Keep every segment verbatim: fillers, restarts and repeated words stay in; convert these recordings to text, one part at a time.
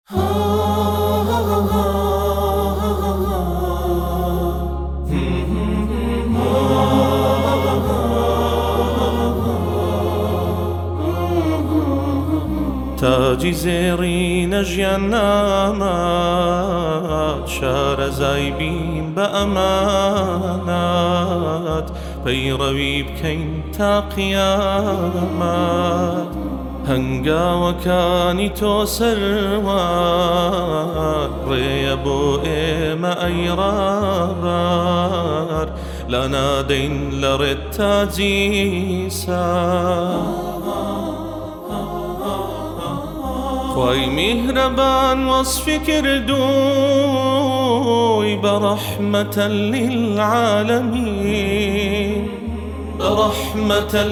تاجی زێڕینە ژیاننامات شارەزای بین بە ئەمانات پەیڕەوی بکەین تا قیامەت هەنگاوەکانی تۆ سەروار ڕێیە بۆ ئێمە ئەی ڕابار لا نادەین لە ڕێت تاجی سار خوای میهرەبان وەصفی کردووی بەڕەحمەتە للعالەمین بەڕەحمەتە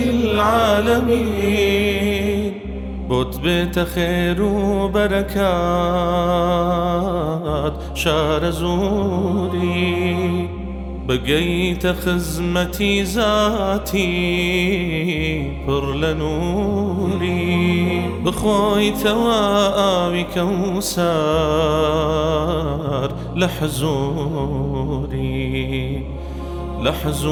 للعالەمین بۆت بێتە خێر و بەرەکات شارە زووری بگەیتە خزمەتی زاتی پڕ لە نووری بخۆیتەوە ئاوی کەوسەر لە حزووری لە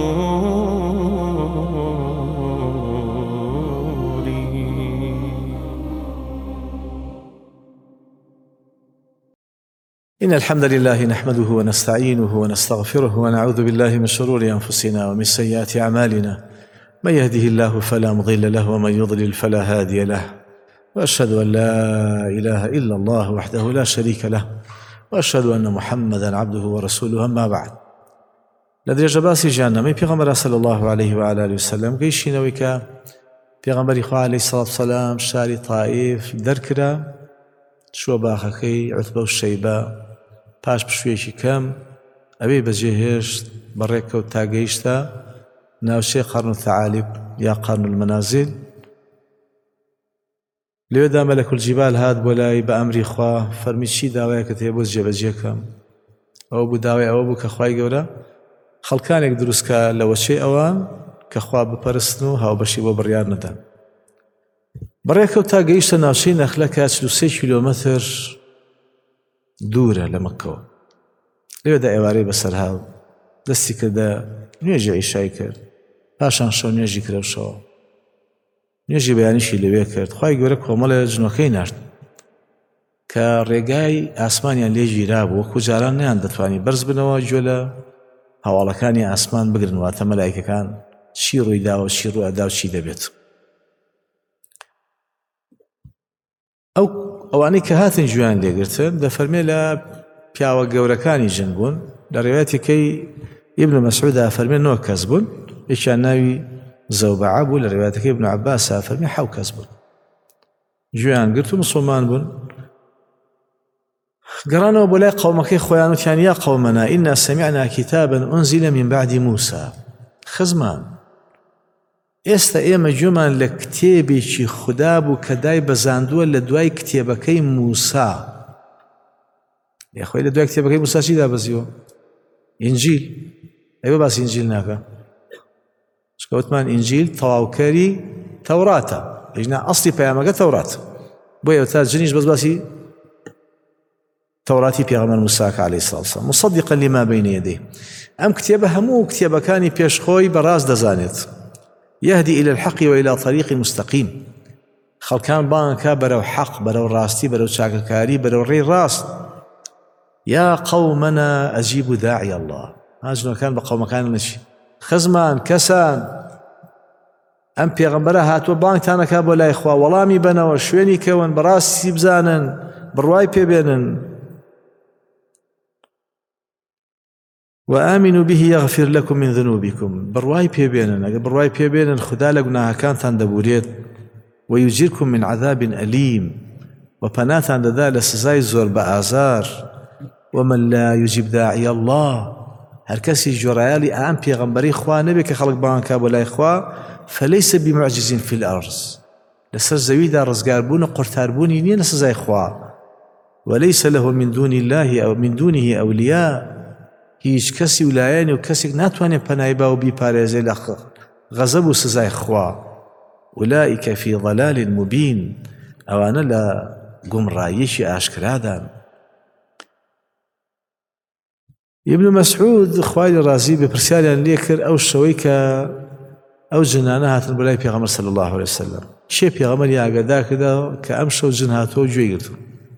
حزووری. إن الحمد لله نحمده ونستعينه ونستغفره ونعوذ بالله من شرور أنفسنا ومن سيئات أعمالنا من يهده الله فلا مضل له ومن يضلل فلا هادي له وأشهد أن لا إله إلا الله وحده لا شريك له وأشهد أن محمدا عبده ورسوله. أما بعد لدرجة باسی جهنمی پیغمبر صلی الله علیه و آله وسلم گەیشتینەوەی کە پیغمبری خوا علیه الصلاة والسلام شاری طائف دەرکرا چووە باخەکەی عوتبە و شەیبە پاش پشوویەکی کەم ئەوەی بەجێهێشت بەڕێکەوت تا گەیشتە ناوچەی قەرن الثعالب یا قەرن المەنازل. لێوێدا مەلەک الجیبال هات بۆ لای بە ئەمری خوا فەرمی چی داوایەکەت هەیە بۆ جێبەجێکەم. ئەوە بوو داوای ئەوە بوو کە خوای گەورە خەڵکانێک دروستکە لە وەچەی ئەوان کە خوا بپەرستن و هاوبەشی بۆ بڕیار نەدەن. بەڕێکەوت تا گەیشتە ناوچەی نەخلەکە چل و سێ کیلۆمەتر دوورە لە مەککەوە. لێوێدا ئێوارەی بەسەر هاو دەستی کردە نوێژی عیشای کرد، پاشان شەو نوێژی کرەوشەوە، نوێژی بەیانیشی لەوێ کرد. خوای گەورە کۆمەڵە جنۆکەی نارد کە ڕێگای ئاسمانیان لێ گیرا بوو، وەکو جاران نەیان دەتوانی بەرز بنەوە گوێ لە هەواڵەکانی ئاسمان بگرن، واتە مەلایکەکان چی ڕووی داوە چی ڕوو ئەدا و چی دەبێت. ئەو ئەوانەی کە هاتن گوێیان لێگرتن دەفەرمێ لە پیاوە گەورەکانی ژن بوون. لە ڕێوایەتێکەی ئیبن مەسعوودە فەرمێ نۆ کەس بوون، یەکیان ناوی زەوبەعە بوو، لە ڕێوایەتەکەی ئیبن عەباسە فەرمێ حەو کەس بوون. گوێیان گرت و موسڵمان بوون. گەڕانەوە بۆ لای قەومەکەی خۆیان وتیان یا قەومەنا ئینا سەمیعنا کیتابا ئونزیلە من بعد موسى. خزمان ئێستا ئێمە گوێمان لە کتێبێکی خوددا بوو کە دای بەزاندووە لە دوای کتێبەکەی موسا. یاخۆی لە دوای کتێبەکەی موسا چی دابەزیوە؟ ئینجیل. ئەوە باسی ئینجیل ناکە، چکە وتمان ئینجیل تەواوکەری تەوراتە، هیچنا ئەسڵی پەیامەکە تەوراتە. بۆیە تا جنیش بەس باسی تەوراتی پێغەمبەر موساکە عەلەیهی سڵاو وەسەلام مصدقا لما بین یەدەیه. ئەم کتێبە هەموو کتێبەکانی پێشخۆی بەڕاست دەزانێت. يهدي إلى الحق وإلى طريق مستقيم. خلقان بانكا برو حق برو راستي برو شاككاري برو ري راست. يا قومنا أجيبوا داعي الله. هاجنو كان بقوم كان نشي خزمان كسان أم بيغمبرا هاتوا بانك تانا كابو لا إخوة ولامي بنا وشويني كون براسي بزانا برواي بيبينن وآمنوا به يغفر لكم من ذنوبكم. برواي بيبينن برواي بيبينن خدا لقناها كانت عند بوريت ويجيركم من عذاب أليم وبنات عند ذلك سزاي زور بآزار. ومن لا يجيب داعي الله هركسي جرالي آم بيغمبري إخوة نبيك خلق بانكا ولا إخوة فليس بمعجز في الأرض. لسر زويدا رزقاربون قرتاربون ينين سزاي إخوة وليس له من دون الله أو من دونه أولياء. هیچ کەسی ویلایەنی و کەسێک ناتوانێت پەنای با و بیپارێزێ لە غەزەب و سزای خوا. ئولائیکە فی ضەلال مبین. ئەوانە لە گومڕاییەکی ئاشکرادان. ابن مسعود خوای ڕازی بە پرسیاریان لێ کرد ئەو شەوەی کە ئەو جنانە هاتن بەلای پێغەمبەر صلی الله عليه وسلم چێ پێغەمبەری ئاگادار کردەوە کە ئەم شەو جن هاتووە گوێی گرتووە.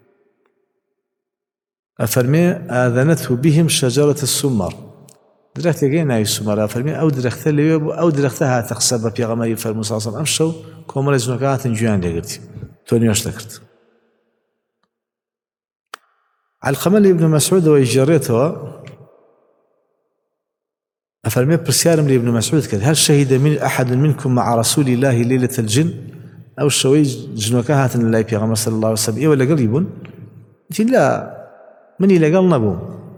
ئەفەرمێ ئاذەنەته بهم شەجەرەة السمر، درەختێکی ناوی سومەر. ئەفەرمێ ئەو درەختە لەوێ بوو، ئەو درەختە هاتە قسە بە پێغەمبەری فەرموو صلی الله عليه وسلم ئەم شەو کۆمەڵی جنەکە هاتن گوێیان لێگرتی، تۆ نوێژ دەکرد. علقەمە لە ابن مسعودەوە ئیجێڕێتەوە، أفرمي برسيارم لابن مسعود كذا هل شهد من أحد منكم مع رسول الله ليلة الجن أو الشوي جنوكا هاتن الله بيغمبر صلى الله عليه وسلم إيه ولا قريبون؟ قلت لا مني لقال نبو،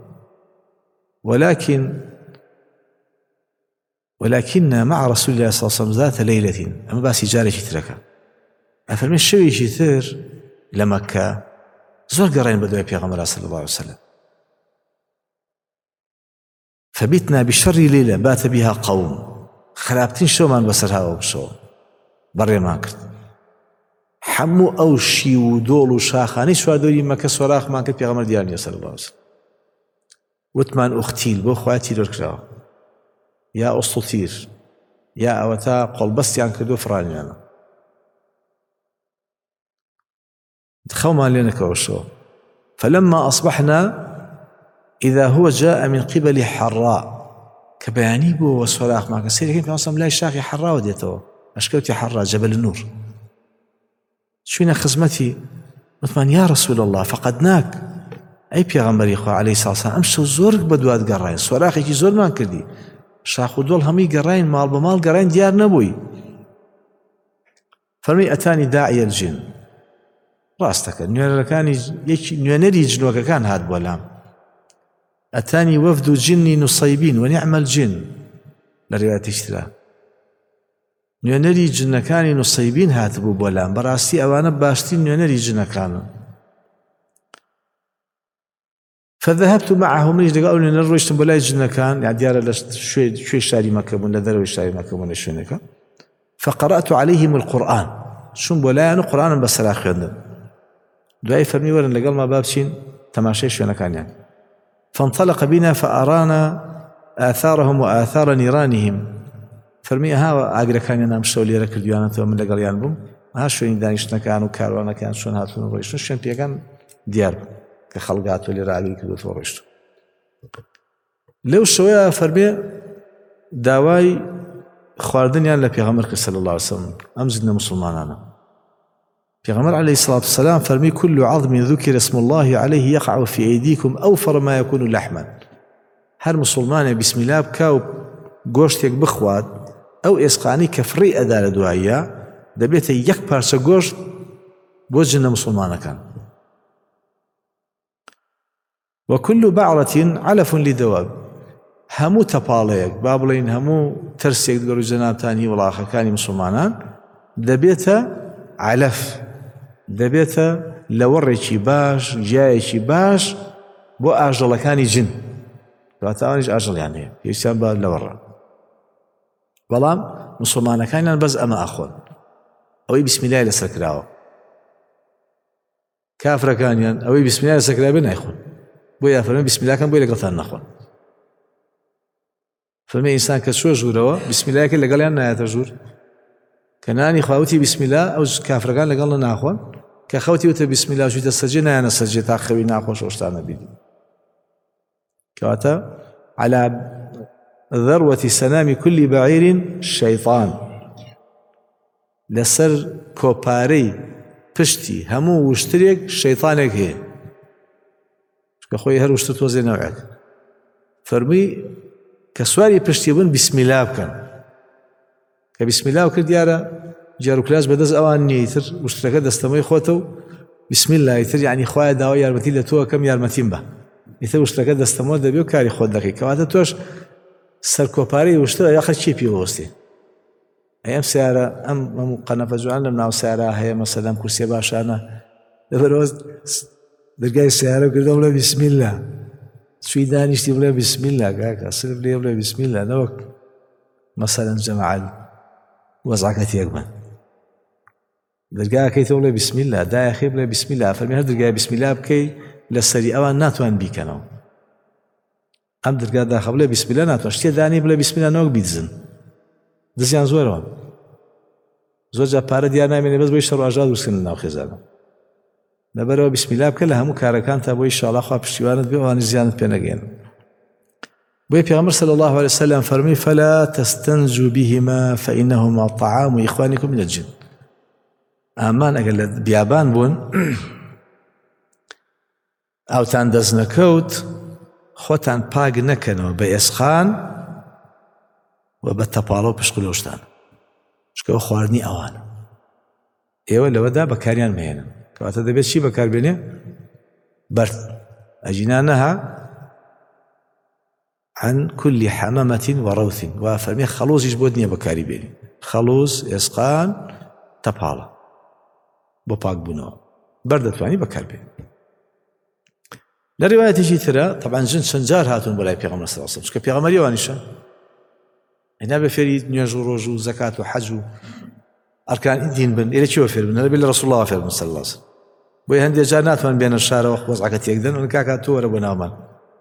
ولكن ولكن مع رسول الله صلى الله عليه وسلم ذات ليلة أما باسي جاري تركا. أفرمي الشوي جيتر لمكة زور قرين بدو بيغمبر صلى الله عليه وسلم، فبتنا بشر ليلة بات بها قوم خرابتين شو من بسرها وبشو بري ما كرت حمو أو شي ودول وشاخاني شو هدول ما كسوراخ ما كت بيغمر ديالني صلى الله عليه وسلم وثمان أختيل بو خواتي لركراو يا أسطير يا أوتا قل بس يعني كدو فراني أنا تخو ما لينك وشو. فلما أصبحنا إذا هو جاء من قبل حراء كبياني بو وسوراخ معك سيري كيف نوصل لا شاخي حراء وديته أشكوتي حراء جبل النور شوينا خزمتي مثلا يا رسول الله فقدناك أي بيغمبري إخوة عليه الصلاة والسلام أمشو زورك بدوات قرين سوراخي كي زور ما كردي شاخو دول همي قرين مال بمال قرين ديار نبوي. فرمي أتاني داعي الجن راستك نيوانر كان نيوانري جنوك كان هاد بولام أتاني وفد جن نصيبين ونعم الجن لرواية اشتراه نيوانري جن كان نصيبين هاتبوا بولام براسي أوانا باشتين نيوانري جن كانوا. فذهبت معهم من يجي قالوا لي نرويشتم بولاي جن كان يعني ديار شوي شوي شاري مكبون لذروي شاري مكبون شنكا فقرأت عليهم القرآن شون بولاي أنا قرآن بس لا خيرنا دعي فرمي ورن لقال ما بابشين تماشي شو كان يعني. فانطلق بنا فأرانا آثارهم وآثار نيرانهم فرمي ها أقرأ كان ينام شو لي ركض يانته من لقال ينبم ها شو يندانيشنا كانوا كاروانا كان شون هاتون رويشتو شون بيجان ديار كخلقات اللي راعي كذا رويشتو لو شوية فرمي داواي خواردن يعني لبيغمر صلى الله عليه وسلم أمزدنا مسلمان أنا بيغمر عليه الصلاة والسلام فرمي كل عظم ذكر اسم الله عليه يقع في أيديكم أوفر ما يكون لحما. هر مسلمان بسم الله بكاو قوشتك بخواد أو إسقاني كفري أدار دعايا دبيت يك بارسا قوشت بوجهنا مسلمان كان. وكل بعرة علف لدواب همو تباليك بابلين همو ترسيك دقروا جناب تاني والآخر كاني مسلمانان دبيت علف دبيت لوريكي باش جايكي باش بو أجل كاني جن فأتوانيش أجل يعني يسان با لورا بلام مسلمان كان بز أما أخون أوي بسم الله لسكراو كافر كان أوي بسم الله لسكراو بنا يخون بو يافرمي بسم الله كان بو لقلتان نخون فما إنسان كسو جوروا بسم الله كان لقال يانا يتجور كناني خاوتي بسم الله أو كافر كان لقالنا ناخون كخوتي وت بسم الله جيت السجنة أنا سجيت أخوي ناخون شوشتانا بيدي كواتا على ذروة سنام كل بعير شيطان لسر كوباري بشتي همو وشتريك شيطانك هي كخوي هر وشتت وزي نوعك فرمي كسواري بشتي بن بسم الله بكن كبسم الله وكل ديارة جارو كلاس بدز أوان نيتر وشترك دستمي خوتو بسم الله يتر يعني خواه داوا يارمتين لتوه كم يارمتين به يتر وشترك دستمو دبيو كاري خود دقي كواتا توش سركوباري وشترك ياخد شي بيوستي أيام سيارة أم أم قنفة جوعنا مناو سيارة هي مثلا كرسي باشانا دبروز درقاي السيارة وقردوا له بسم الله سويدان يشتي بله بسم الله كاكا صرف لي بله بسم الله نوك مثلا جماعة وزعك تيقبن دەرگا کەیتەوە بڵێ بسم الله دایەخێ بڵێ بسم الله فەرمی هەر دەرگای بسم الله بکەی لەسەری ئەوان ناتوان بیکەنەوە ئەم دەرگا داخە بڵێ بسم الله ناتوان شتێ دانی بڵێ بسم الله نەوەک بیدزن دزیان زۆرەوە زۆر جا پارە دیار نامێنێ بەس بۆی شەڕ و ئاژا دروستکردن لەناو خێزانە لەبەرەوە بسم الله بکە لە هەموو کارەکان تا بۆی ئینشاءالله خوا پشتیوانت بێ ئەوانی زیانت پێ نەگەێن بۆیە پێغەمبەر صلی الله عليه وسلم فەرمی فلا تستنجوا بهما فإنهما طعام إخوانكم من الجن ئامان ئەگەر لە بیابان بوون ئاوتان دەست نەکەوت خۆتان پاک نەکەنەوە بە ئێسخان و بە تەپاڵە و پشقلۆشتان چکە ئەوە خواردنی ئەوانە ئێوە لەوەدا بەکاریان مەهێنن کەواتە دەبێت چی بەکاربێنێ بەرد ئەجینا نەها عن كل حمامة وروث وفرمي خلوص يجبود نية بكاري بيني خلوص إسقان تبالا بوباك بنو بردت واني بكار بيني لرواية تجي ترى طبعا جن شنجار هاتون بلاي بيغمر صلى الله عليه وسلم كبيغمر يوانيشا هنا بفريد نيجو روجو زكاة وحج أركان الدين بن إلى شو فير بن نبي رسول الله فير صلى الله عليه وسلم بوي هندي جانات من بين الشارع ووضعك يقدر ونكاكا تو ربنا ومن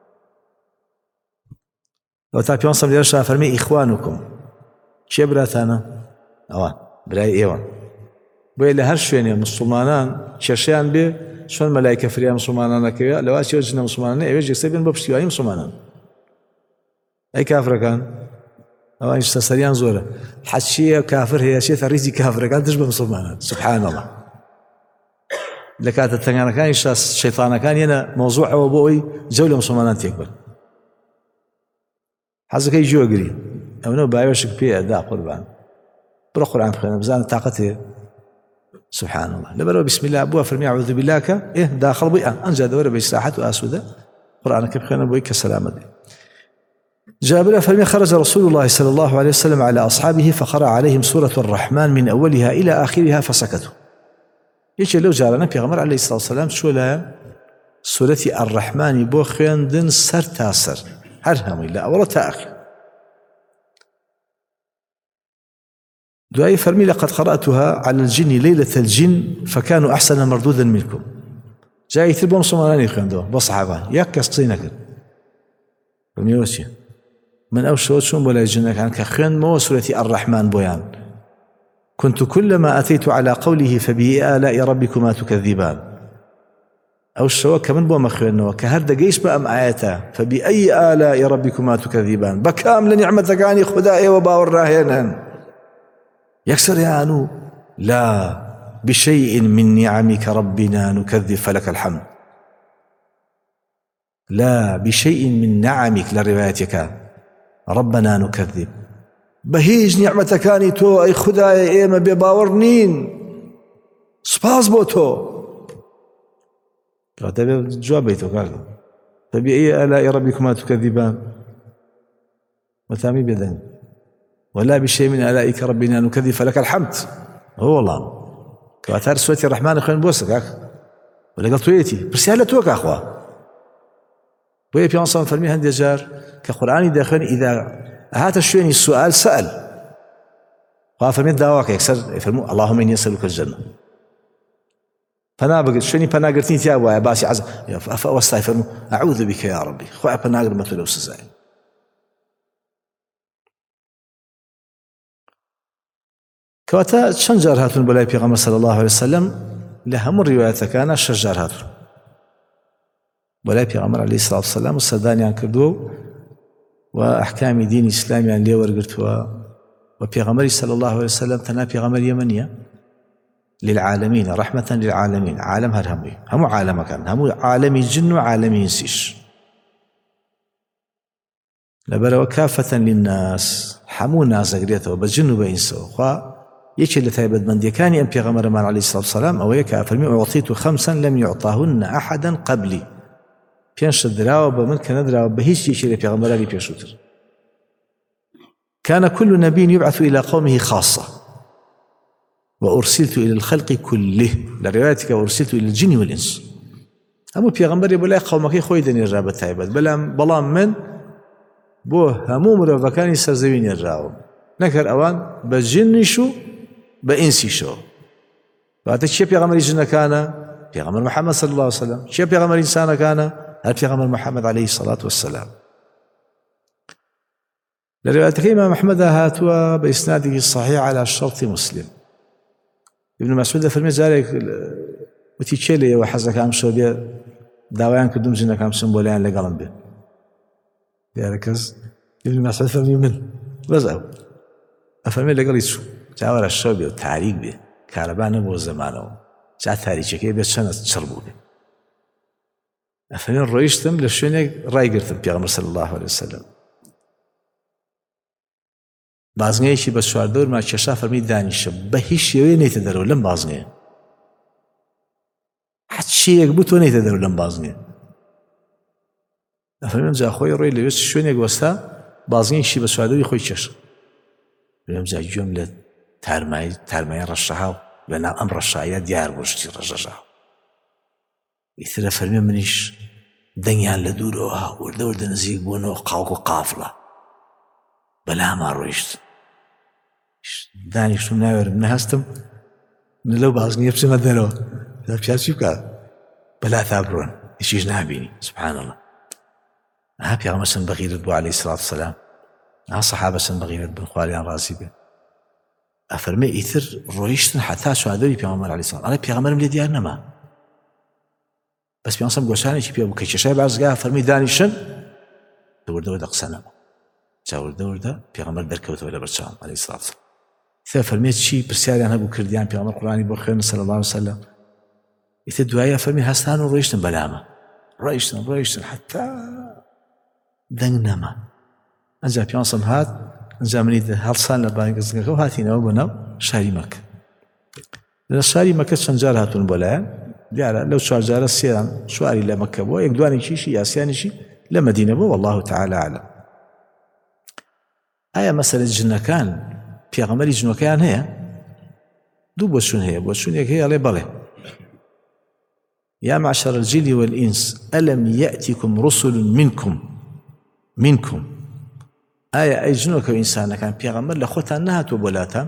وتابي وانصب لي رشا فرمي إخوانكم شي براتانا أوان براي إيوان بوي لهر شويني مسلمانان شرشيان بي شون ملايكة فريا مسلمانان كويا لو أشي وجهنا مسلمانان إيوج يكسبين ببشتيواني مسلمانان أي كافر كان أو أنش تسريان زورة حشية كافر هي شيء ثريزي كافر كان تشبه مسلمانان سبحان الله لكات التنغانا كان الشيطان كان ينا موضوع وبوي جولة مسلمانان تكبر حزك يجوا قري أو نو بايوشك بيه أداء قربان برو قرآن بخينا بزان طاقته سبحان الله لبرو بسم الله أبوها فرمي أعوذ بالله إيه داخل بي أنجا دورة بإسراحة وآسودة قرآنك بخينا بويك السلامة دي جابر فرمي خرج رسول الله صلى الله عليه وسلم على أصحابه فقرأ عليهم سورة الرحمن من أولها إلى آخرها فسكتوا يجي لو جارنا في غمر عليه الصلاة والسلام شو لا سورة الرحمن بو خيندن سر تاسر هرهم إلا أولا تأخر دعائي فرمي لقد قرأتها على الجن ليلة الجن فكانوا أحسن مردودا منكم جاي تربهم صماناني خيندوا بصحابان ياك يسقينك فرميوشي من أوشوت شون ولا يجنك عنك خيان مو سورة الرحمن بيان كنت كلما أتيت على قوله فبأي آلاء ربكما تكذبان أوشوا كمن بو مخيان وكهرد جيش بأم آياته فبأي آلاء ربكما تكذبان بكام لنعمتك عني خدائي وباور راهينا يكسر يا أنو لا بشيء من نعمك ربنا نكذب فلك الحمد لا بشيء من نعمك لروايتك ربنا نكذب بهيج نعمتكاني تو أي خداي إيما بباورنين سباز بوتو جوابيتو قال فبأي آلاء ربكما تكذبان وتامي بيدن ولا بشيء من آلائك ربنا نكذب فلك الحمد هو والله كواتار سورة الرحمن أخوين بوسك ولا قلت ويتي بس هلا توك أخوة وهي في أنصار فرمي هندي جار كقرآن داخل إذا هات الشيء السؤال سأل وفرمي دعواك يكسر يفرموا اللهم إني أسألك الجنة فأنا بقول شني فأنا قلتني يا أبو باسي عز فأوصى يفرموا أعوذ بك يا ربي خوع فأنا قل ما تلو سزاي كواتا شنجار هاتون بلاي بيغمر صلى الله عليه وسلم لهم الروايات كان شجار هاتون بلاي بيغمر عليه الصلاة والسلام والسداني عن كردو وأحكام دين إسلامي عن ليور قرتوا وبيغمر صلى الله عليه وسلم تنا بيغمر يمنية للعالمين رحمة للعالمين عالم هرهمي هم عالم كان هم عالمي جن وعالمي إنسيش لبرا وكافة للناس حمو الناس قريته وبجن وبإنسو يشي اللي ثايبت من دي كان ينبي غمر مان عليه الصلاة والسلام أو يكا فرمي أعطيت خمسا لم يعطاهن أحدا قبلي بينش الدراوة بملك ندراوة بهيش يشي اللي غمر عليه بيشوتر كان كل نبي يبعث إلى قومه خاصة وأرسلت إلى الخلق كله لروايتك وأرسلت إلى الجن والإنس أمو بيغمبر يقول لك قومك خويدني الرابة ثايبت بلام بلام من بوه همو مرافقاني سرزوين الراو نكر أوان بجنشو بإنسي شو واتە چیە پێغەمبەری ژنەکانە؟ پێغەمبەر محەممەد صلی الله عليه وسلم. چیە پێغەمبەری ئینسانەکانە؟ هەر پێغەمبەر محەممەد عليه الصلاة والسلام. لە ڕوايەتەکەی ئیمام ئەحمەدە هاتووە بە ئیسنادێکی صحیح على شەرطی مسلم. ابن مسعود دەفەرمێ جارێک وتی چێ لێیەوە حەزەکەم شەو بێ داوایان کردوم ژنەکەم بچم بۆ لایەن لەگەڵم بێ. دیارە کەس ابن مسعود فەرمی من بەس ئەو ئەفەرمێ لەگەڵی چوو چاوەڕە شەو بێ و تاریک بێ کارەبا نەبووە زەمانەوە جا تاریکەکەی بێت چەندە چڕ بوو بێ. ئەفەرمێ ڕۆیشتم لە شوێنێک ڕایگرتم پێغەمبەر صلی الله عليه وسلم. بازنگەیەکی بە چواردەورمان کێشا فەرمی دانیشە بە هیچ شێوەیە نەیتە دەرەوە لەم بازنگەیە. حەت شەیەک بوو تۆ نەیتە دەرەوە لەم بازنگەیە. ئەفەرمێم جا خۆی ڕۆی لەوێ شوێنێک وەستا بازنگەیەکی بە چواردەوری خۆی کێشا. فەرمێم جا گوێم لە تارمایی تارمایە ڕەشەهاو لەناو ئەم ڕەشایە دیار بۆ شتی ڕەشەهاو. ئیترە فەرمێ منیش دەنگیان لە دوورەوە وەردە وەردە نزیک بوونەوە قاوک و قافڵە بەلاما ڕۆیشت. دانیشتم ناوێرم نەهەستم لەو بازنگەیە بچمە دەرەوە پیاز چی بکات بەلا تا بڕۆن هیچیش نابینی. سبحان الله. ها پێغەمبەر چەند بەغیرت بوو عەلەیهی سڵات وسەلام، ها سەحابە چەند بەغیرت بن خواریان ڕازی بێ. ئەفەرمێ ئیتر ڕۆیشتن حتا چواردەوری پێغەمبەر عەلەیهی سڵام ئەڵێ پێغەمبەرم لێ دیار نەما. بەس پێغەمبەر گۆشانێکی پێ بوو کە کێشای بازگا فەرمی دانیشن دەوردەوە دە قسە نەبوو. چاوردە وردە پێغەمبەر دەرکەوتەوە لە بەرچاوم عەلەیهی سڵات وسەلام. ئیتر فەرمێ چی پرسیاریان هەبوو کردیان پێغەمبەر قورئانی بۆ خوێندن صلی الله عليه وسلم. ئیتر دوایە فەرمی هەستان و ڕۆیشتن بەلامە ڕۆیشتن ڕۆیشتن حتا دەنگ نەما. ئەنجا پێغەمبەر هات ئەنجا منی هەڵسان لە بانگەزەکە و هاتینەوە بۆ ناو شاری مەککە. لە شاری مەککە چەند جار هاتوون بۆ لایەن دیارە لەو چوار جارە سێیان سواری لە مەککە بووە یەک دوانێکیشی یاسیانێکی لە مەدینە بووە والله تعالى أعلم. ئایا مەسەلەی ژنەکان پێغەمبەری ژنەکەیان هەیە؟ دوو بۆچوون هەیە. بۆچوونێک هەیە ئەڵێ بەڵێ يا معشر الجن والإنس ألم يأتكم رسل منكم منكم ئایا ئەی ژنۆکە و ئینسانەکان پێغەمبەر لە خۆتان نەهاتووە بۆ لاتان؟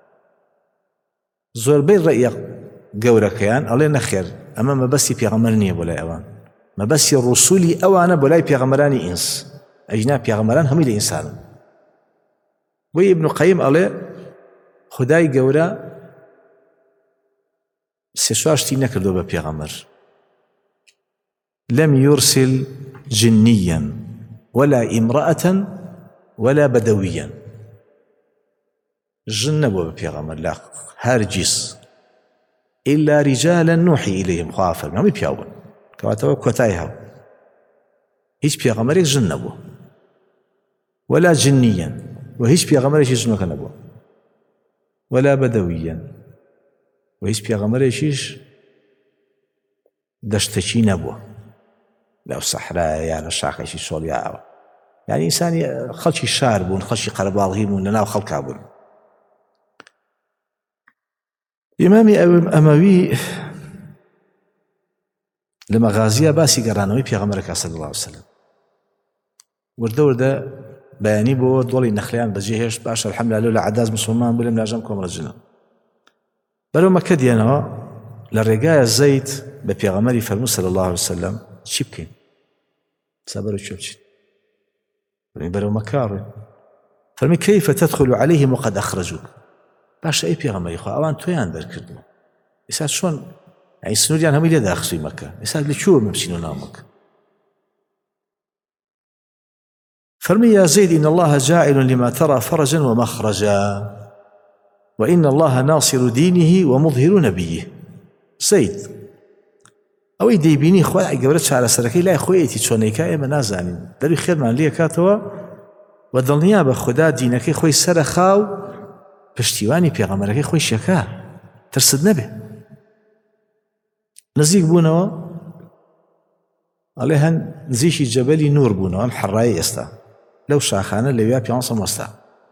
زۆربەی ڕەئیە گەورەکەیان ئەڵێ نەخێر ئەمە مەبەستی پێغەمبەر نییە بۆ لای ئەوان، مەبەستی ڕوسولی ئەوانە بۆ لای پێغەمبەرانی ئینس. ئەینا پێغەمبەران هەمووی لە ئینسانن. بۆیە ئیبن قەیم ئەڵێ خودای گەورە سێ چوار شتی نەکردووە بە پێغەمبەر. لم يرسل جنيا ولا امرأة ولا بدويا. جن نبوة ببيغمبر لا هرجس إلا رجالا نوحي إليهم خوافر ما بيبيعون كواتوا كوتايها هيش بيغمبر جن نبوة ولا جنيا وهيش بيغمبر جن نبوة ولا بدويا وهيش بيغمبر دشتشي نبوة لو صحراء يعني شاخشي سوريا يعني إنسان خلشي شاربون خلشي قربالغيمون لنا وخلقابون. إمامي أموي لما غازية باسي قرانوي بيغمبرك صلى الله عليه وسلم ورده ورده بياني بو دولي نخليان بجيهش باشا الحمد لله لولا عداز مسلمان بولم لاجمكم رجنا بلو مكة ديانوا للرقاية الزيت ببيغمبري فرمو صلى الله عليه وسلم شبكين سابرو شبكين بلو مكاري فرمي كيف تدخل عليهم وقد أخرجوك باش أي بيغمبري خوا أوان تويان در كردو إساد شون يعني سنوديان هم إلي داخل مكة إساد لشو مبسينو نامك فرمي يا زيد إن الله جاعل لما ترى فرجا ومخرجا وإن الله ناصر دينه ومظهر نبيه. زيد أو يدي بيني خواه قبرتش على سركي لا خويتي تشونيكا إما نازانين داري خير من ليه كاتوا ودڵنیا بە خوددا دینەکەی خۆی سەرەخاو پشتیوانی پێغەمبەرەکەی خۆی شەکا ترسد نەبێ. نزیک بوونەوە ئەڵێ هەن نزیکی جەبەلی نور بوونەوە ئەم حەڕایی ئێستا لەو شاخانە لەوێ پیانسە وەستا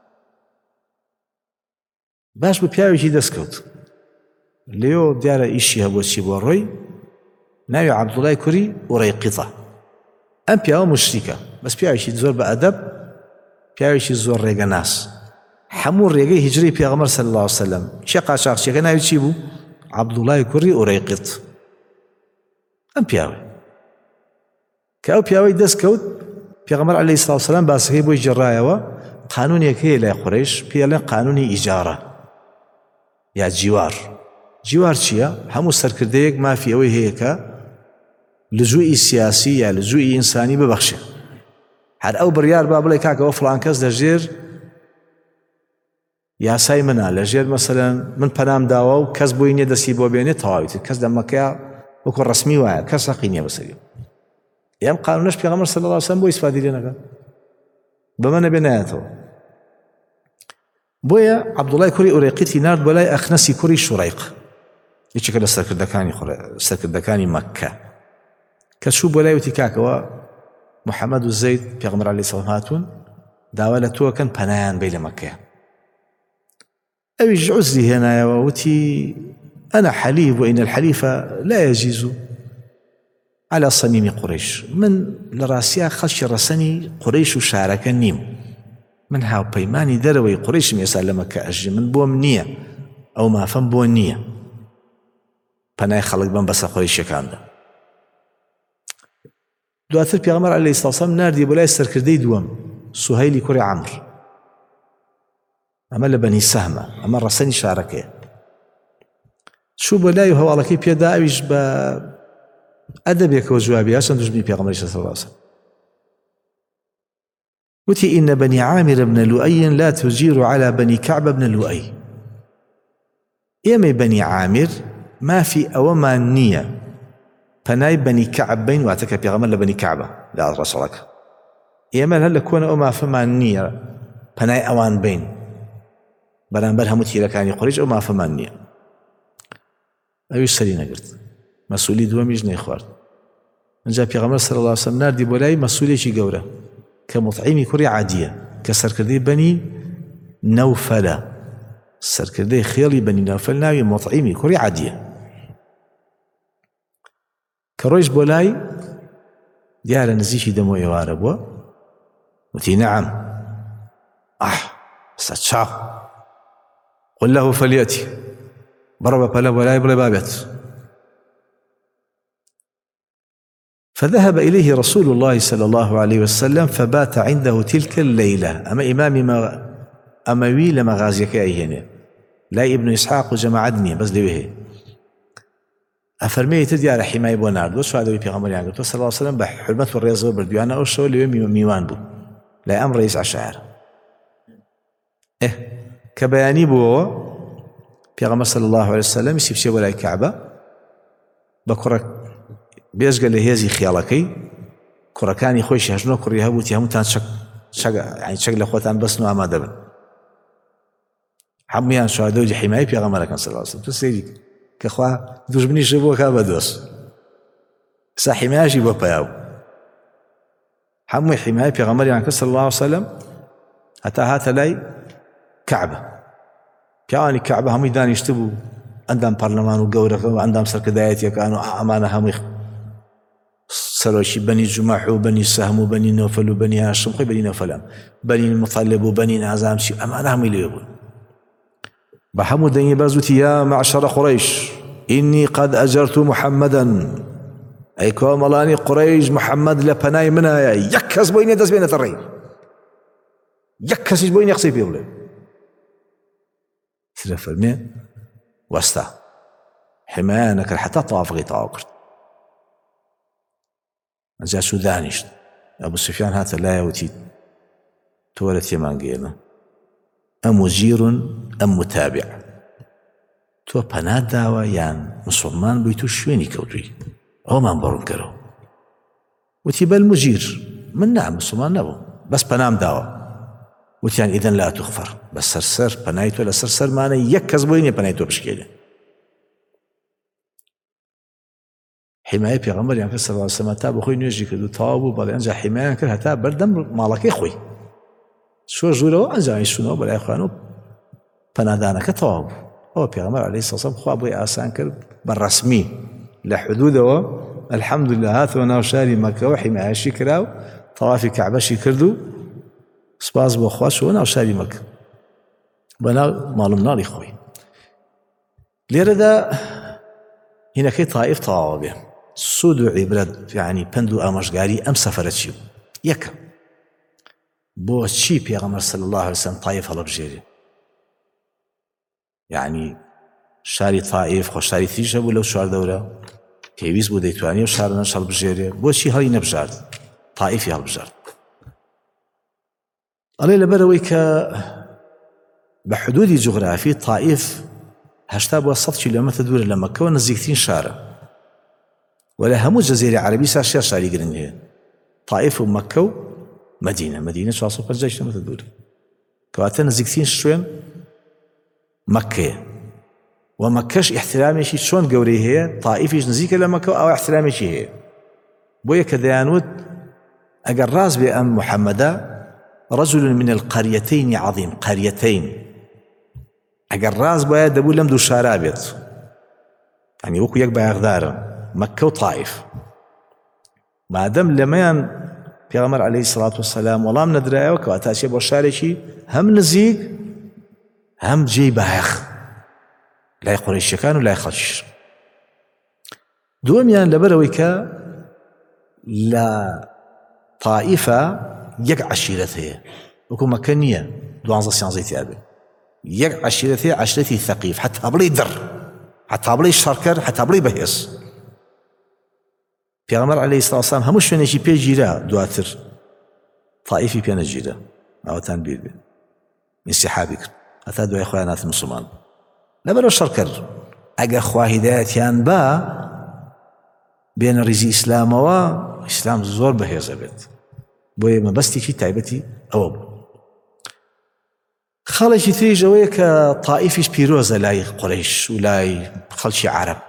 باش بە پیاوێکی دەستکەوت لێو دیارە ئیشی هەبووە چی بۆ ڕۆی ناوی عەبدوڵای کوڕی وڕەیقیطە. ئەم پیاوە مشریکە بەس پیاوێکی زۆر بە ئەدەب پیاوێکی زۆر ڕێگەناس هەموو ڕێگەی هیجرەی پێغەمبەر صلی الله علیه وسلم چی قاچاقچیەکە ناوی چی بوو؟ عەبدوڵای کوڕی ئورەیقیط ئەم پیاوە کە ئەو پیاوەی دەستکەوت پێغەمبەر عەلەیهی سڵاو وسەلام باسەکەی بۆی جێڕایەوە قانونێک هەیە لای قوڕەیش پێڵێن قانونی ئیجارە یا جیوار. جیوار چییە؟ هەموو سەرکردەیەک مافی ئەوەی هەیە کە لزووی سیاسی یا لزووی ئینسانی ببەخشێ. هەر ئەو بڕیار با بڵێ کاکەوە فڵان کەس لەژێر یاسای منە لەژێر مەسەلەن من پەنام داوە و کەس بۆی نییە دەستی بۆ بێنێت تەواویتر کەس لە مەککەیە وەکو ڕەسمی وایە کەس حەقی نییە بەسەری. ئەم قانونەش پێغەمبەر صلی الله علیه و سەلەم بۆ ئیسفادی لێ نەکات بەمە نەبێ نایەتەوە. بۆیە عەبدوڵای کوڕی ئورەیقیتی نارد بۆ لای ئەخنەسی کوڕی شوڕەیق یەکێکە لە سەرکردەکانی سەرکردەکانی مەککە کە چوو بۆ لای وتی کاکەوە محەممەد و زەید پێغەمبەر عەلەیهی سەلام هاتوون داوا لە تۆکەن پەنایان بێ لە مەککە. ئەویش عوزری هێنایەوە وتی ئەنا حەلیف وئین الحەلیف لا يجیز على صمیم قڕیش. من لە ڕاستیە خەڵکی ڕەسەنی قڕیش و شارەکە نیم، من هاوپەیمانی دەرەوەی قڕیشم ئێستا لە مەککە ئەژی، من بۆم نییە ئەو مافەم بۆ نییە پەنای خەڵک بم بەسەر قڕیشەکاندا. دواتر پێغەمبەر عەلەیهی سڵاو وسەلام ناردی بۆ لای سەرکردەی دووەم سوهەیلی کوڕی عەمر، ئەمە لە بەنی سەهمە، ئەمە ڕەسەنی شارەکەیە. چوو بۆ لای و هەواڵەکەی پێدا، ئەویش بە ئەدەبێکەوە جوابی هەچەند دوژمنی پێغەمبەری صلی الله علیه وسلم وتی إن بني عامر بن لؤي لا تجير على بني كعب بن لؤي. ئێمەی بەنی عامر مافی ئەوەمان نییە پەنای بەنی کەعب بین، واتە کە پێغەمبەر لە بەنی کەعبە لە ڕەسوڵەکە، ئێمە هەر لە کۆنە ئەو مافەمان نییە پەنای ئەوان بین بەرامبەر هەموو تیرەکانی قوڕیش ئەو مافەمان نییە. ئەویش سەری نەگرت، مەسئولی دووەمیش نەیخوارد. ئەنجا پێغەمبەر صلی الله علیه وسلم ناردی بۆ لای مەسئولێکی گەورە کە مطعیمی کوڕی عادیە کە سەرکردەی بەنی نەوفەلە، سەرکردەی خێڵی بەنی نەوفەل ناوی مطعیمی کوڕی عادیە، کە ڕۆیش بۆ لای دیارە نزیکی دەمۆ ئێوارە بووە وتی نەعەم ئەح ئێستا چاو قل له فەلیەتی بڕە بە پەلە بۆ لای بڵێ بابێت. فذهب إليه رسول الله صلى الله عليه وسلم فبات عنده تلك الليلة. أما إمامي ما أموي لمغازيك أيهن لا ابن إسحاق وجماعدني بس ليه أفرمي تدي على حماية بونارد وش هذا في غمر يعني صلى الله عليه وسلم بحرمة الرياض وبرديانا أو شو اللي ميوان بو لا أمر رئيس عشائر إيه كبياني بو في غمر صلى الله عليه وسلم يسيب شيء ولا الكعبة بكرك بێژگە لە هێزی خیاڵەکەی کوڕەکانی خۆی هەژنۆ کوڕی هەبووتی هەمووتان چەک لە خۆتان بەسن و ئامادە بن، هەموویان شوهەدەی حیمای پێغەمبەرەکان صلی الله علیه وسلم. تو سەیری کە خوا دوژمنیش بۆ کا بەدۆست سا حیمایەشی بۆ پەیاو هەمووی حیمای پێغەمبەریان کرد صلی الله علیه وسلم هەتا هاتە لای کەعبە. پیاوانی کەعبە هەمووی دانیشتە بوو، ئەندام پەرلەمان و گەورەکە و ئەندام سەرکردایەتیەکان و ئەمانە هەمووی سەرۆکی بەنی جومەح و بەنی سەهم و بەنی نەوفەل و بەنی هاشم خۆی بەنی نەوفەلام بەنی مطەلب و بەنی نازام چی ئەمانە هەمووی لێ بوون. بە هەموو دەنگی بەزوتی یا معشەرە قوڕەیش ئینی قەد ئەجەرت محەممەدەن، ئەی کۆمەڵانی قوڕەیش محەممەد لە پەنای منایە، یەک کەس بۆی نێ دەست بێنێتە ڕێی، یەک کەسیش بۆی نێ قسەی پێ بڵێ. ترە فەرمێ وەستا حمایە نەکرد حتا تەوافەکەی تەواو کرد. ئەجا چوو دانیشت، ئەبوو سوفیان هاتە لایەوتی تۆ وەرە تێمان گەێنە ئەم مجیرون ئەم متابع، تۆ پەنات داوە یان مسڵمان بووی تو شوێنی کەوتووی ئەومان بەڕوون کەرەوە. وتی بەل مجیر، من نا مسڵمان نەبووم بەس پەنام داوە. وتیان ئیدەن لا توغفەر، بە سەرسەر پەنای تۆ لەسەر سەرمانە یەک کەس بۆی نییە پەنای تۆ بشکێنێ. حمایە پێغەمبەریان کرد صلی الله علیه وسلم تا بە خۆی نوێژی کرد و تەواو بوو، بەڵێ ئەنجا حمایەیان کرد هەتا بەردەم ماڵەکەی خۆی چوە ژوورەوە، ئەنجا شوونەوە بەلای خوان و پەنادانەکە تەواو بوو. ئەوە پێغەمبەر عەلەیهی سڵاو وسەلام خوا بۆی ئاسان کرد بە ڕەسمی لە حدودەوە الحەمدولله هاتەوە ناو شاری مەککەوە حمایەشی کرا و تەوافی کەعبەشی کرد و سپاس بۆ خوا چووە ناو شاری مەککە بەناو ماڵ و مناڵی خۆی. لێرەدا هینەکەی تائیف تەواوە بێ. سوود و عیبرەت یعنی پند و ئامۆژگاری ئەم سەفەرە چی بوو؟ یەکە بۆچی پێغەمبەر صلی الله علیه وسلم تائیف هەڵەبژێری؟ یعنی شاری تائیف خۆ شاری تریش هەبوو لەو چوار دەورە، پێویست بوو دەیتوانی و شارەنەش هەڵبژێرێ، بۆچی هەڵی نەبژارد تائیفی هەڵبژارد؟ ئەڵێ لەبەرەوەی کە بە حدودی جوغرافی تائیف هەشتا بۆ سەد کیلۆمەتر دوورە لە مەککەوە، نزیکترین شارە و لە هەموو جەزیرەی عەرەبی سا شێ شاری گرنگ هەیە: تائیف و مەککە و مەدینە. مەدینە چوار سەد و پەنجا کیلۆمەتر دوورە، کەواتە نزیکترین شوێن مەککەیە و مەککەش ئیحترامێکی چۆن گەورەی هەیە، تائیفیش نزیکە لە مەککە و ئەوە ئیحترامێکی هەیە. بۆیە کە دەیانوت ئەگەر ڕاست بێ ئەم محەممەدە رجل من القريتين عظيم، قريتين ئەگەر ڕاست بایە دەبوو لەم دوو شارا بێت، یعنی وەکو یەک بایەغدارن مەککە و تائیف. مادەم لەمەیان پێغەمبەر عەلەیهی سەڵات وەسەلام وەڵام نەدرایەوە کەواتە ئەچێ بۆ شارێکی هەم نزیک هەم جێی بایەخ لای قوڕەیشیەکان و لای خەڵکیش. دووەمیان لەبەرەوەی کە لە تائیفە یەک عەشیرەت هەیە، وەکو مەککە نییە دوانزە سیانزەی تیا بێ. یەک عەشیرەت هەیە، عەشیرەتی ثەقیف، حەتا بڵێ دڕ، حەتا بڵێ شەڕکەر، حەتا بڵێ بەهێز. پێغەمبەر عەلەیهی سەڵات وەسەلام هەموو شوێنێکی پێ گیرا، دواتر تائیفی پێ نەگیرا، ئەوەتان بیر بێ، ئینسیحابی کرد هەتا دوای خۆیان هاتن موسڵمان. لەبەرەوە شەڕکەر ئەگەر خوا هیدایەتیان با بێنە ڕیزی ئیسلامەوە، ئیسلام زۆر بەهێزە بێت. بۆیە مەبەستێکی تایبەتی ئەوە بوو. خاڵێکی تریش ئەوەیە کە تائیفیش پیرۆزە لای قوڕەیش و لای خەڵکی عەرەب.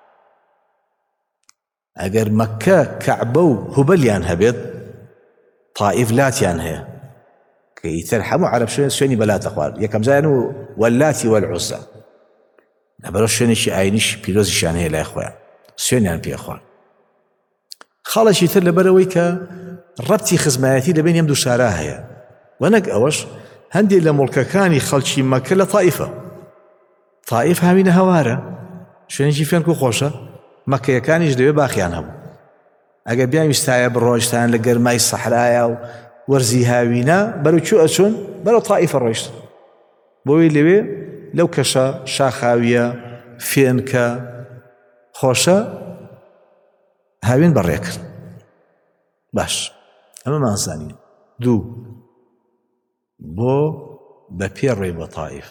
ئەگەر مەککە کەعبە و هوبەلیان هەبێت، تائیف لاتیان هەیە کە ئیتر هەموو عەرەب شوێنی بەلاتە خوارد، یەکەم جایان و وەلاتی وەلعوزە، لەبەرەوە شوێنێکی ئاینیش پیرۆزیشان هەیە لای خۆیان، سوێنیان پێ خوارد. خاڵێکی تر لەبەرەوەی کە ڕەبتی خزمایەتی لەبین ئەم دوو شارە هەیە، و نەک ئەوەش هەندێک لە مڵکەکانی خەڵکی مەککە لە تائیفە. تائیف هاوینە هەوارە، شوێنێکی فێنک و خۆشە، مەککەیەکانیش دەوێ باخیان هەبوو. ئەگەر بیان ویستایە بڕۆیشتان لە گەرمای سەحرایە و وەرزی هاوینە، بەرەو کوێ ئەچوون؟ بەرەو تائیفە ڕۆیشت، بۆی لەوێ لەو کەشە شاخاویە فێنکە خۆشە هاوین بەڕێکرد. باش، ئەمە مازانی دوو بۆ بە پێ ڕێی بۆ تائیف.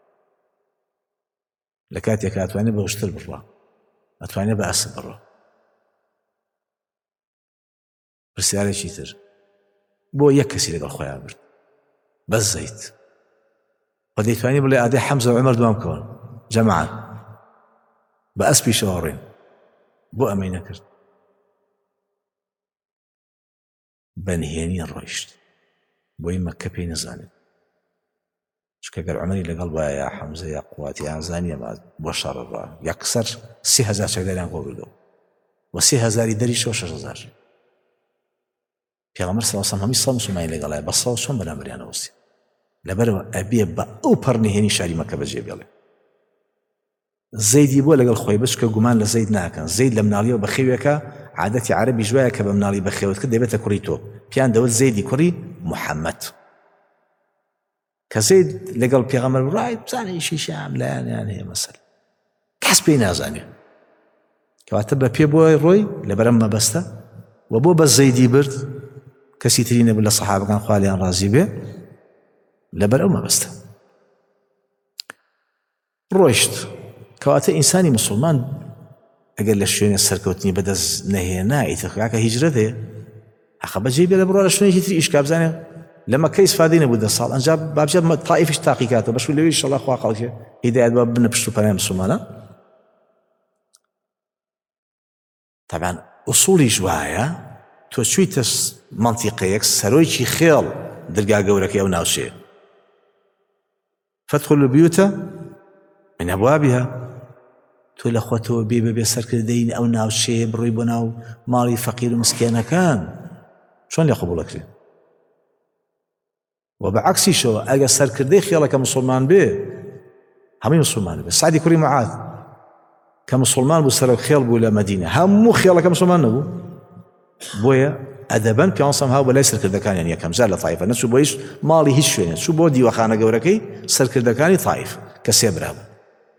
لە کاتێک ئەتوانێت بە وشتر بڕوا، ئەتوانێت بە ئەسپ بڕوا. پرسیارێکی تر بۆ یەک کەسی لەگەڵ خۆیان برد بەس زەید، و دەیتوانی بڵێ ئادەی حەمزە و عومەر دوام کەون جەماعەن بە ئەسپیشەوە ڕێن، بۆ ئەمەی نەکرد، بەنهێنی ڕۆیشت، بۆی مەککە پێی نەزانێت. چکە گەر عومەری لەگەڵ وایە یا حەمزە یا قوواتی یان زانیە بۆ شەڕڕا، یەکسەر سی هەزار چەکداریان کۆ کردەوە و سی هەزاری دەریشەوە شەش هەزار. پێغەمبەر سەڵ وسەلەم هەمی سەڵ موسڵمانی لەگەڵایە بە سەڵ چۆن بەرامبەریان ئەوەستی، لەبەرەوە ئەبێ بە ئەو پەڕنهێنی شاری مەککە بەجێ بێڵێ. زەیدی بۆ لەگەڵ خۆی بچکە گومان لە زەید ناکەن، زەید لە مناڵیەوە بەخێوێکە، عادەتی عەرەبی ژوایە کە بە مناڵی بەخێوت کرد دەبێتە کوڕی تۆ، پیان دەوت زەیدی کوڕی موحەممەد. کە زەید لەگەڵ پێغەمبەر ڕای بزانێ ئیشیشیان لایەنیان هەیە مەسەل کەس پێی نازانێ، کەواتە بە پێ بۆی ڕۆی لەبەرەم مەبەستە و بۆ بە زەیدی برد، کەسی تری نەبوو لە سەحابەکان خوا لێیان ڕازی بێ، لەبەر ئەو مەبەستە ڕۆیشت. کەواتە ئینسانی موسڵمان ئەگەر لە شوێنە سەرکەوتنی بەدەست نەهێنا ئیتر کاکە هیجرەت هەیە، ئەخە بەجێ بێ لە بڕۆ لە شوێنێکی تری ئیشکا بزانێ لە مەککە ئیسفادەی نەبوو دە ساڵ، ئەنجا بابجێ تائیفیش تاقی کاتەوە بەشوی لەوێ ئینشەڵڵا خوا خەڵکێ هیدایەت بە بنە پشت و پەنای موسڵمانە. تەبعاً ئوسوڵیش وایە تۆ چوویتە مەنتیقەیەک سەرۆیکی خێڵ دەرگا گەورەکەی ئەو ناوچەیە، فەدخولوا البیوتە من ئەبوابها، تۆ لە خۆتەوە بێ بەبێ سەرکردەی ئەو ناوچەیە بڕۆی بۆ ناو ماڵی فەقیر و مسکێنەکان، چۆن لێ قبوڵەکرێ؟ و بەعەکسیشەوە ئەگە سەرکردەی خێڵەکە موسڵمان بێ، هەمووی موسڵمان بێ. سعدی کوڕی معاذ کە مسلمان بوو سەر خێڵ بوو لە مەدینە هەموو خێڵەکە مسلمان نەبوو بۆیە ئەدەبەن پیاوە سەم هاو بەلای سەرکردەکانیان یەکەم جار لە تایفە نەچوو بۆ هیچ ماڵی هیچ شوێنە چوو بۆ دیوەخانە گەورەکەی سەرکردەکانی تایف کە سێ برا بوو.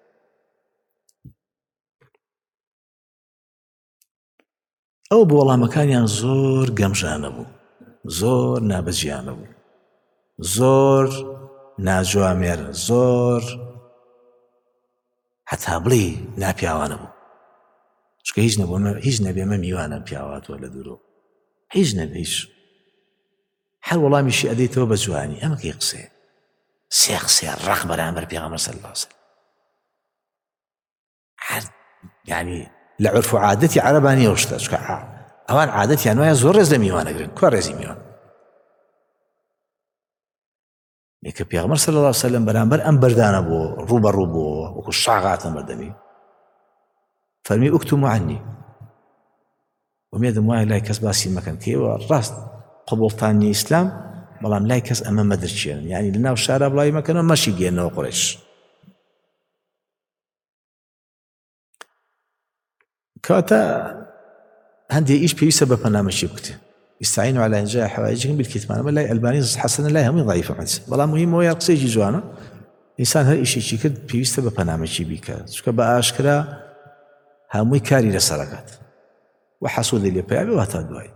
ئەو بۆ وەڵامەکانیان زۆر گەمژانە بوو، زۆر نابەجیانە بوو، زۆر ناجوامێر، زۆر هەتا بڵێ ناپیاوانە بوو. چکە هیچ نەبوو هیچ نەبێمە میوانم پیاواتوە لە دوورۆ هیچ نەبێ هیچ هەر وەڵامیشی ئەدەیتەوە بە جوانی. ئەمە کەی قسێ سێ قسێ ڕەق بەرامبەر پێغەمبەر صلی الله علیه وسلم هەر یعنی لە عرف و عادەتی عەرەبانی ئەو شتە چکە ئەوان عادەتیان وایە زۆر ڕێز لە میوانەگرن. کوا ڕێزی میوان؟ کە پێغەمبەر صلی الله علیه وسلم بەرامبەر ئەم بەردانە بوو ڕوبەڕوو بووە وەکو شاغاتن بەردەمی فەرمی ئوکتومو عنی ومێدەم وایە لای کەس باسی مەکەن کە ئێوە ڕاست قبوڵتان نیە ئیسلام بەڵام لای کەس ئەمە مەدرچێن یعنی لەناو شارە بڵاوی مەکەنەوە مەشی گێنەوە قوڕیش. کەواتە هەندێک ئیش پێویستە بە پەنامەشی بکتێ استعینوا على انجاح حوائجكم بالكتمان بەلای ئەلبانی حەسەنە لای هەمووی ضعیفە حەدیث بەڵام مهمەوە یان قسەیەکی جوانە ئینسان هەر ئیشێکی کرد پێویستە بە پەنامەکی بیکات چونکە بە ئاشکرا هەمووی کاری لەسەرەکات و حەسوودی لێ پێیا بێ واتە دوای.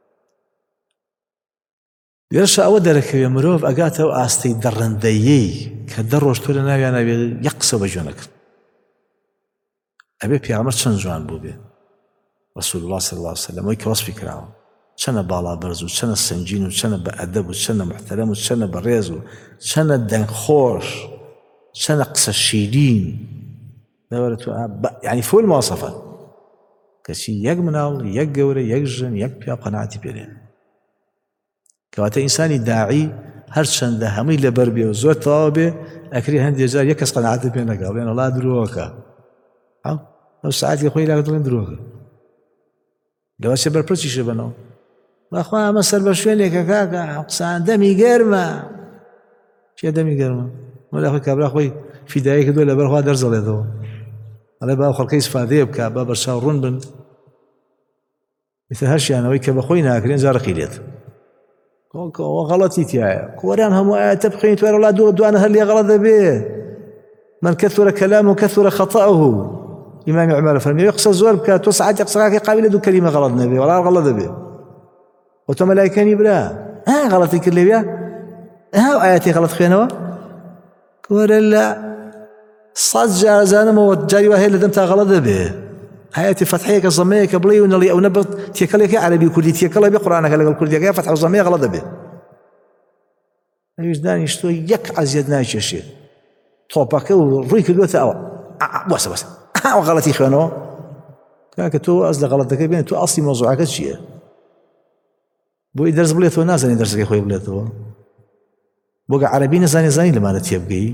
لێرەشە ئەوە دەرەکەوێ مرۆڤ ئەگاتەوە ئاستەی دەڕەندەیەی کە دە ڕۆژ تۆ لە ناویان ناوێ یەک قسە بە جوێ نەکرد ئەبێ پێغەمبەر چەند جوان بوو بێ رسول الله صلی الله علیه وسلم وەی کە وەسفی کراوە چەنە باڵا بەرز و چەنە سنجین و چەنە بە ئەدەب و چەنە محتەرەم و چەنە بەڕێز و چەنە دەنگخۆش چەنە قسە شیرین دەوەرە تو یعنی فۆل مواصفات کەچی یەک مناڵ یەک گەورە یەک ژن یەک پیا قەناعەتی پێ لێن. کەواتە ئینسانی داعی هەر چەندە هەمووی لەبەر بێ و زۆر تەواو بێ ئەکری هەندێک جار یەک کەس قەناعەتی پێ نەکا بڵێن وەڵا درۆوەکە ئەو سعاتی خۆی لا دڵێن درۆکە لەوە چێ بەرپرسیشە بنەوە بەخوا ئەمە سەر بە شوێنێکە کاکە قسان دەمی گەرمە چێ دەمی گەرمە وەلا خۆی کابرا خۆی فیدایی کردووە لەبەرخوا دەرزەڵێتەوە ئەڵێ با خەڵکە ئیسفادەیە بکە با بەرچاو ڕوون بن مثل هەر شیانەوەی کە بەخۆی ناکرێن جا ڕقی لێت ئەوە غەڵەتی تایە کۆران هەموو ئایەتە بخوێنی توێرە وڵا دوانە هەر لێ غەڵەت دەبێ من کەثوره کەلامه وکەثوره خەطەئه ئیمامی عومەر فەرمیوە قسە زۆر بکە تۆ سەعاتێک قسەکەی قابلە دوو کەلیمە غەڵەت نەبێ وەڵا غەڵەت دەبێ و تۆ مەلایکەنی برا ها غەڵەتی کرد لێویە ها ئایەتی غەڵەت خوێنەوە کۆرە لە سەد جار زانمەوە جاری وا هەیە لە دەم تا غەڵەت دەبێ ئایەتی فەتحەیەکە زەمەیەکە بڵێ و نەڵێ ئەو نەبێت تێکەڵێکی عەرەبی و کوردی تێکەڵە بێ قورئانەکە لەگەڵ کوردیەکە فەتح و زەمەیە غەڵەت دەبێ ئەویش دانیشتۆ یەک عەزیەت ناکێشێ تۆپەکە و ڕووی کردووەتە ئەوە وەسە وەسە ئەو غەڵەتی خوێنەوە کاکە تۆ ئەس لە غەڵەتەکەی بێن تۆ ئەسڵی مەوزوعەکە چییە بۆی دەرس بڵێتەوە نازانی دەرسەکەی خۆی بڵێتەوە بۆگە عەرەبی نەزانی زانی لەمانە تێبگەی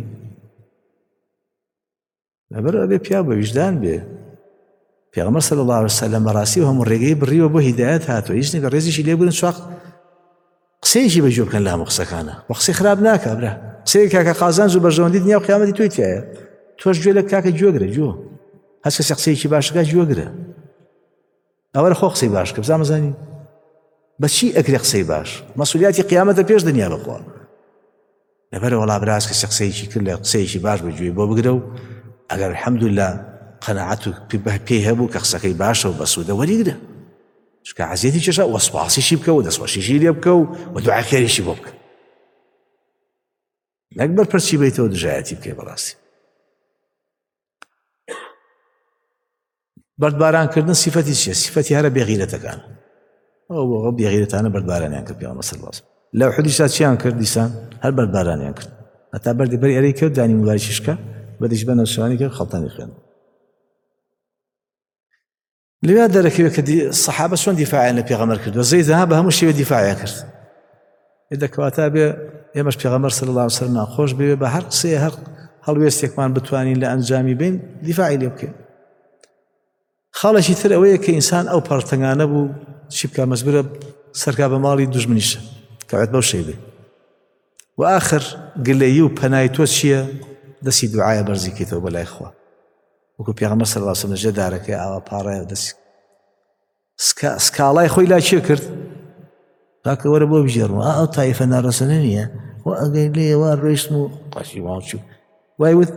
لەبەر ئەبێ پیا بە ویژدان بێ پێغەمبەر صلی الله علیه وسلم بەڕاستی و هەموو ڕێگەی بڕیوە بۆ هیدایەت هاتووە هیچ نەبێ ڕێزیشی لێ بگرن چواق قسەیەکی بەجێ بکەن لە هەموو قسەکانە وە قسەی خراپ ناکە برا قسەیەک کاکە قازانج و بەرژەوەندی دنیا و قیامەتی تۆی تایە تۆش گوێ لە کاکە گوێگرە گوێ هەست کەسێک قسەیەکی باشەکە گوێگرە ئەوە خۆ قسەی باش کە بزانمە زانی بەچی ئەکرێ قسەی باش مەسئولیەتی قیامەتە پێش دنیا بخوا لەبەرەوە وەڵا براس کەسێک قسەیەکی کرد لە قسەیەکی باش بەگوێ بۆ بگرە و ئەگەر الحەمدولله قەناعەت و پێی هەبوو کە قسەکەی باشە و بەسوودە وەریگرە چکە عەزیەتی چێشە وەسپاسیشی بکە و دەستخۆشیشی لێ بکە و دوعای خێریشی بۆ بکە نەک بەرپرسی بیتەوە دژایەتی بکەی بەڕاستی. بەردبارانکردن سیفەتی چییە؟ سیفەتی هەرە بێغیرەتەکانە ئەوە بێغیرەتانە بەردبارانیان کرد پێغەمبەر صلی الله علیه وسلم لەو حودیسا چیان کرد دیسان هەر بەردبارانیان کرد هەتا بەردی بەری ئەرەی کرد دانی مبارەکیشکە بەدیش بە نەوشانی کرد خەڵتانی خوێن لەوێ دەرەکەوێت کە سەحابە چۆن دیفاعیان لە پێغەمبەر کردووە زەیدها بە هەموو شێوە دیفاعیان کرد دەکەواتە بێ ئێمەش پێغەمبەر صلی الله علیه وسلم ناخۆش بێ بە هەر قسەیە هەر هەڵوێستێکمان بتوانین لە ئەنجامی بین دیفاعی لێ بکەین. خاڵێکی تر ئەوەیە کە ئینسان ئەو پەڕتەنگانە بوو چی بکە مەجبورە سەرکا بە ماڵی دوژمنیشە کەوێت بەو شەی بێ و ئاخر گلەیی و پەنای تۆ چییە؟ دەستی دوعایە بەرزی کەیتەوە بەلای خوا وەکو پێغەمبەر صلی الله علیه وسلم جێدارەکەی ئاوا پاڕەیە دەست سکاڵای خۆی لا چێ کرد تاکە وەرە بۆ بژێڕەوە ئەو تایفە ناڕەسەنە نییە و ئەگەی لێ وا ڕۆیشتم و قاچی ماوچوو وای وت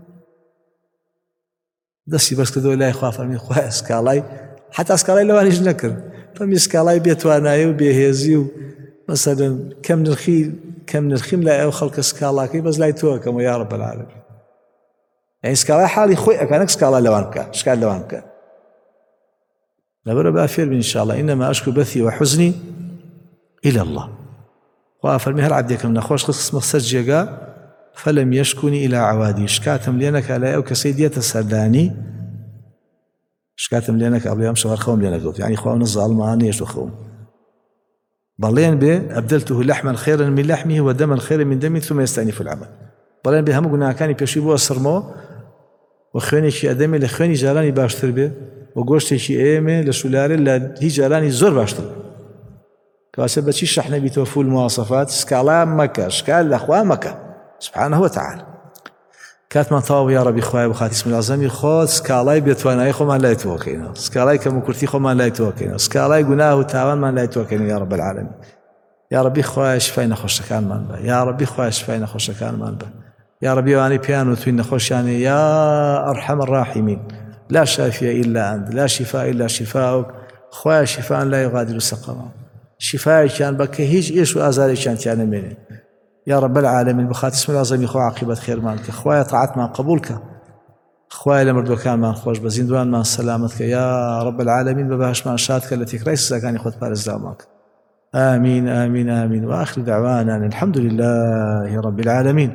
دەستی بەرز کردەوە لای خوا فەرمی خوایە سکاڵای حتا سکاڵای لەوانیش نەکرد فەرمی سکاڵای بێتوانایی و بێهێزی و مەسەلەن کەم نرخی کەم نرخیم لای ئەو خەڵکە سکاڵاکەی بەس لای تۆکەمەوە یا ڕەب العالەمین یعنی سکاڵای حاڵی خۆی ئەکا نەک سکاڵا لەوان بکە شکال لەوان بکە لەبەرە با فێر بین ئینشاءالله ئینەما ئەشکو بەثی وحوزنی إلى الله خوا فەرمی هەر عەبدێکم نەخۆش خستمە سەر جێگا فەلەم یەشکونی إلى عەوادی شکاتم لێ نەکا لای ئەو کەسەی دێتە سەردانی شکاتم لێ نەکا ئەڵێ ئەم شەوار خەوم لێ نەکەوت یعنی خوا منە زاڵمانە نێشت و خەوم بەڵێن بێ ئەبدەلته لەحما خيرا من لحمه ودما خيرا من دمه ثم يستأنف العمل بەڵێن بێ هەموو گوناهەکانی پێشووی بۆ سڕمەوە و خوێنێکی ئەدەمێ لە خوێنی جارانی باشتر بێ و گۆشتێکی ئێمێ لە شولارێ لە هیچ جارانی زۆر باشتر کەواتە بەچی شەح نەبیتەوە فول مواصفات سکاڵا مەکە شکال لەخوا مەکە سبحانه وتعالى کاتمان تەواو یا ڕەبی خوایە بە خاتی اسم العەزەمی خۆت سکاڵای بێتوانایی خۆمان لای تۆ بکەینەوە سکاڵای کەموکورتی خۆمان لای تۆ بکەینەوە سکاڵای گوناه و تاوانمان لای تۆ بکەینەوە یا ڕەب العالەمین یا ڕەبی خوایە شیفای نەخۆشەکانمان بە یا ڕەبی خوایە شیفای نەخۆشەکانمان بە یا ڕەبی ئەوانەی پێیان وتوین نەخۆشیانێ یا ئەرحەم الراحیمین لا شافیە إلا أنت لا شفاء إلا شفاءك خوایە شیفان لا یغادر سقما شفایەکیان بە کە هیچ ئێش و ئازارێکیان تیان نەمێنێ یا ڕەب العالەمین بە خاتی اسم العەزەمی خۆ عاقبەت خێرمان کە خوایە تاعەتمان قبول کە خوایە لە مردوەکانمان خۆش بە زیندوانمان سەلامەت کە یا ڕەب العالەمین بە باشمان شاد کە لە تێکرای سزاکانی خۆت پارێزراومان کە آمين آمين آمين وآخر دعوانا أن الحمد لله رب العالمين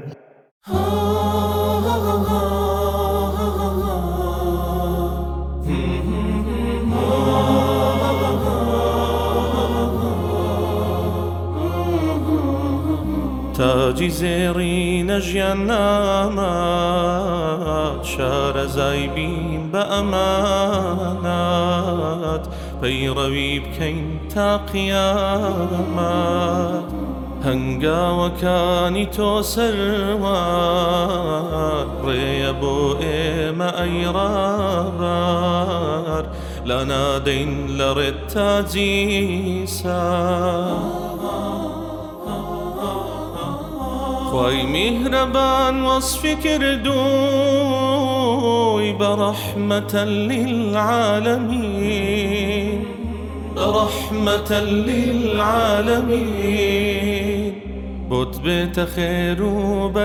تاجی زێڕینە ژیاننامەت شارەزای بین بە ئەمانات پەیڕەوی بکەین تا قیامەت هەنگاوەکانی تۆ سەروار ڕێیە بۆ ئێمە ئەی ڕابەر لا نادەین لە ڕێت تاجی سار خوای میهرەبان وەصفی کردووی بەڕەحمەتە للعالەمین بەڕەحمەتە للعالەمین بۆت بێتە خێر و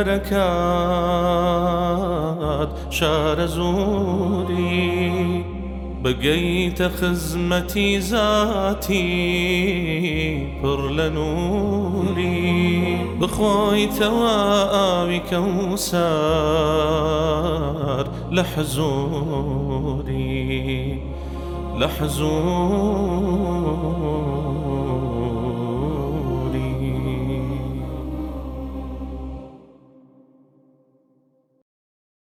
بەرەکات شارە زووری بگەیتە خزمەتی زاتی پڕ لە نووری بخۆیتەوە ئاوی کەوسەر لە حزووری لە حزووری